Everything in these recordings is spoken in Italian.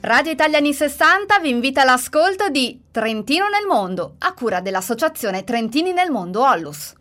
Radio Italia anni 60 vi invita all'ascolto di Trentino nel mondo, a cura dell'associazione Trentini nel mondo Ollus.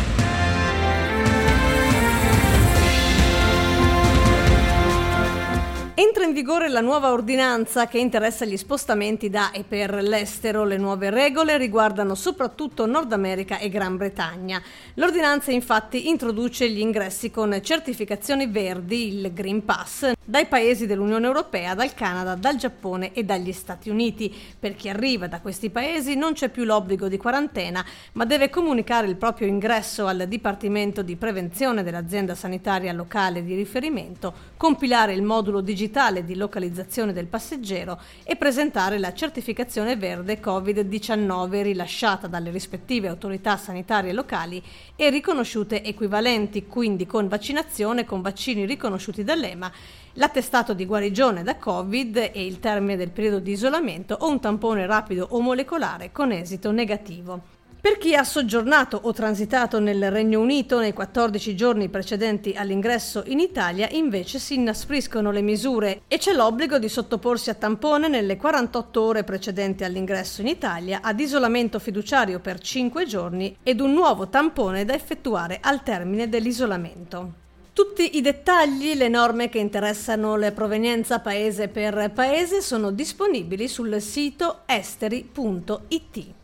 Entra in vigore la nuova ordinanza che interessa gli spostamenti da e per l'estero. Le nuove regole riguardano soprattutto Nord America e Gran Bretagna. L'ordinanza infatti introduce gli ingressi con certificazioni verdi, il Green Pass, dai paesi dell'Unione Europea, dal Canada, dal Giappone e dagli Stati Uniti. Per chi arriva da questi paesi non c'è più l'obbligo di quarantena, ma deve comunicare il proprio ingresso al Dipartimento di Prevenzione dell'azienda sanitaria locale di riferimento, compilare il modulo digitale di localizzazione del passeggero e presentare la certificazione verde Covid-19 rilasciata dalle rispettive autorità sanitarie locali e riconosciute equivalenti, quindi con vaccinazione, con vaccini riconosciuti dall'EMA, l'attestato di guarigione da Covid e il termine del periodo di isolamento o un tampone rapido o molecolare con esito negativo. Per chi ha soggiornato o transitato nel Regno Unito nei 14 giorni precedenti all'ingresso in Italia, invece si inaspriscono le misure e c'è l'obbligo di sottoporsi a tampone nelle 48 ore precedenti all'ingresso in Italia, ad isolamento fiduciario per 5 giorni ed un nuovo tampone da effettuare al termine dell'isolamento. Tutti i dettagli, le norme che interessano la provenienza paese per paese sono disponibili sul sito esteri.it.